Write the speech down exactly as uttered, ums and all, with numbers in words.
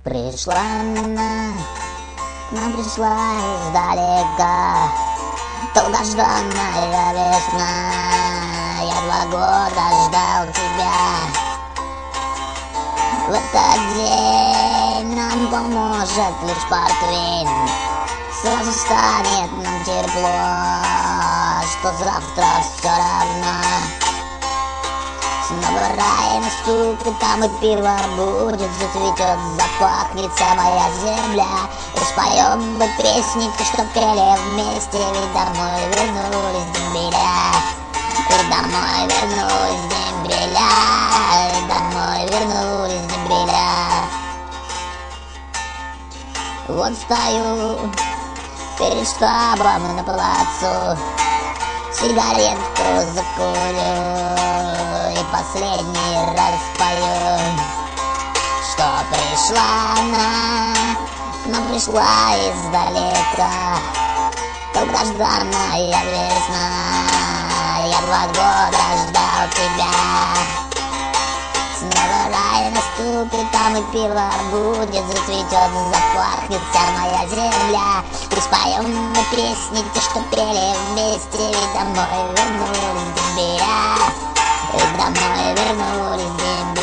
Пришла она, к нам пришла издалека, долгожданная весна. Я два года ждал тебя. В этот день нам поможет лишь портвейн. Сразу станет нам тепло, что завтра все равно. Снова рай наступит, там и пиво будет, зацветет, запахнет вся моя земля. И споем мы песни, что пели вместе, ведь домой вернулись дембеля. И домой вернулись дембеля, и домой вернулись дембеля. Вот стою перед штабом на плацу, сигаретку закурю и последний раз пою, что пришла она, но пришла издалека, долгожданная весна. Я два года ждал тебя. Снова рай наступит, там и пиво будет, зацветет, запахнет вся моя земля. И споем мы песни, те, что пели вместе, ведь домой вернулись дембеля, и домой вернулись дембеля.